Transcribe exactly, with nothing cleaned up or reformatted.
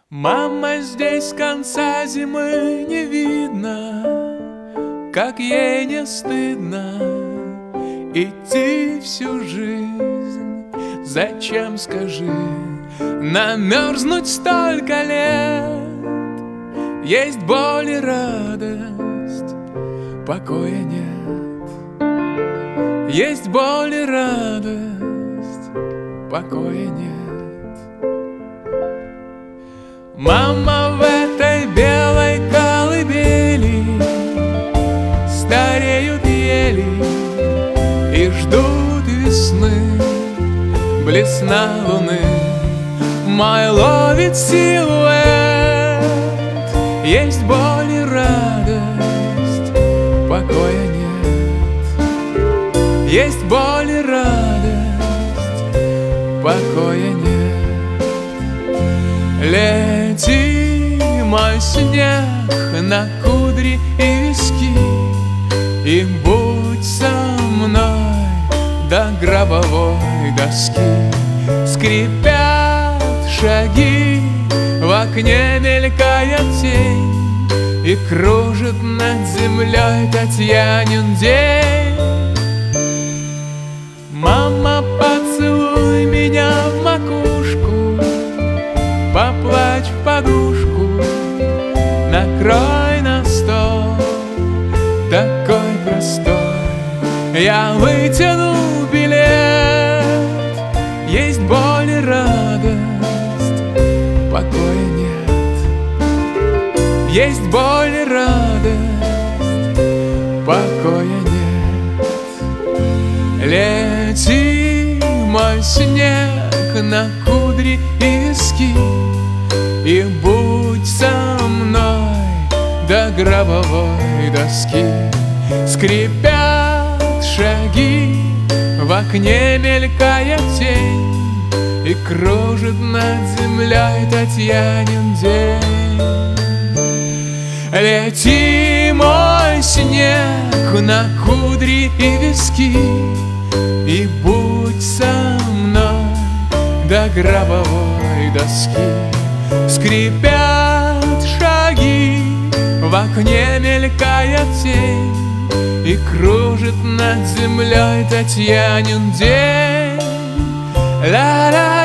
Мама, здесь конца зимы не видно, как ей не стыдно идти всю жизнь. Зачем, скажи, намерзнуть столько лет? Есть боль и радость, покоя нет. Есть боль и радость, покоя нет. Мама, в этой белой колыбели стареют ели и ждут весны. Блесна луны мой ловит силуэт. Есть боль и радость, покоя нет. Есть боль и радость, покоя нет. Лети, мой снег, на кудри и виски, и будь со мной до гробовой доски. Скрипят шаги, в окне мелькает тень, и кружит над землей Татьянин день. Мама, поцелуй меня в макушку, поплачь в подушку, накрой на стол такой простой. Я вытяну билет. Есть боль и радость, покоя нет. Есть боль и радость, покоя нет. Лети, мой снег, на кудри и виски, и будь со мной до гробовой доски. Скрипят шаги, в окне мелькает тень, и кружит над землей Татьянин день. Лети, мой снег, на кудри и виски, и будь со мной до гробовой доски. Скрипят шаги, в окне мелькает тень, и кружит над землей Татьянин день. Ла-ла.